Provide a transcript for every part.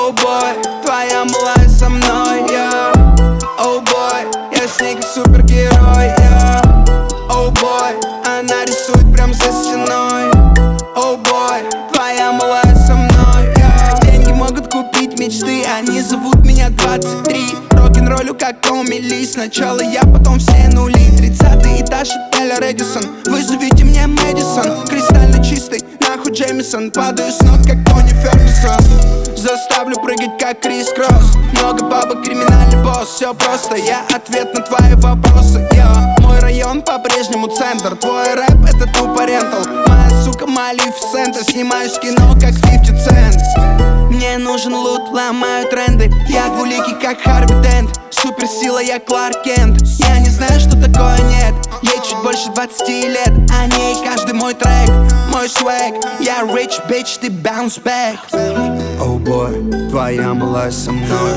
Оу бой, твоя малая со мной, я. Оу бой, я с ней как супергерой, я. Оу бой, она рисует прям за стеной. Оу бой, твоя малая со мной, я. Деньги могут купить мечты, они зовут меня 23. Рок-н-роллю как Томми Ли. Сначала я, потом все нули. 30-й этаж отеля Редисон. Вызовите мне Мэдисон. Кристально чистый, нахуй Джеймисон. Падаю с ног, как Тони Фергюсон. Заставлю прыгать, как Крис Кросс. Много бабок, криминальный босс. Все просто, я ответ на твои вопросы, я. Мой район по-прежнему центр. Твой рэп это тупо рентал. Моя сука Малефисента. Снимаюсь в кино, как 50 Cent. Мне нужен лут, ломаю тренды. Я двуликий, как Харви Дент. Суперсила, я Кларк Кент. Я не знаю, что такое нет. Ей чуть больше 20 лет. О ней каждый мой трек, мой свэг. Я rich bitch, ты bounce back. Оу бой, твоя малая со мной,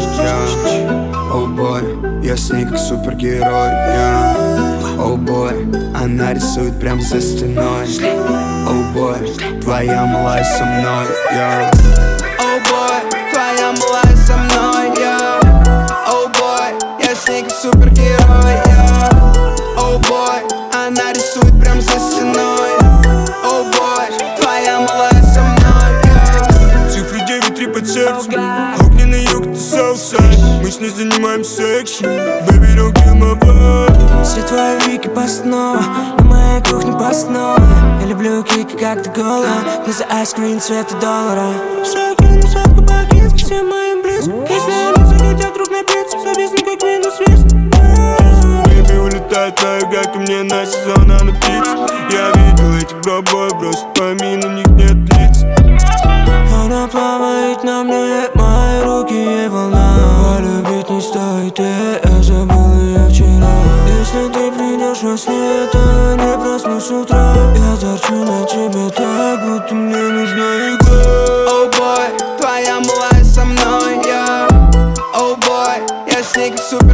я. Оу бой, я с ней как супергерой, я. Оу бой, она рисует прям за стеной. Оу бой, твоя малая со мной, я. Оу бой, твоя малая со мной, я. Оу бой, я с ней как супергерой, я. Оу бой, она рисует прям за стеной. Оу бой, твоя малая со мной, я. Цифры 9-3 под сердцем. Огненный юг, ты Southside. Мы с ней занимаемся экшен. Baby, don't kill my vibe. Все твои вики поснова, на моей кухне поснова. Я люблю кики, как ты голая. Но за айскрин цвета доллара. Шокину садку по-кински, все мои близко. Если они захотят друг набиться, зависну как минус свист. Baby, улетает на юга ко мне на сезон, а на птиц. Я видел этих бробой, бросит по мину, у них нет лиц. Она плавает на мне, мои руки ей волна. Полюбить не стоит, я забыл ее вчера. Если ты придешь во сне, то не проснусь с утра. Я торчу на тебе так, будто мне нужна игра. Оу бой, твоя малая со мной, я. Оу бой, я с ней как супер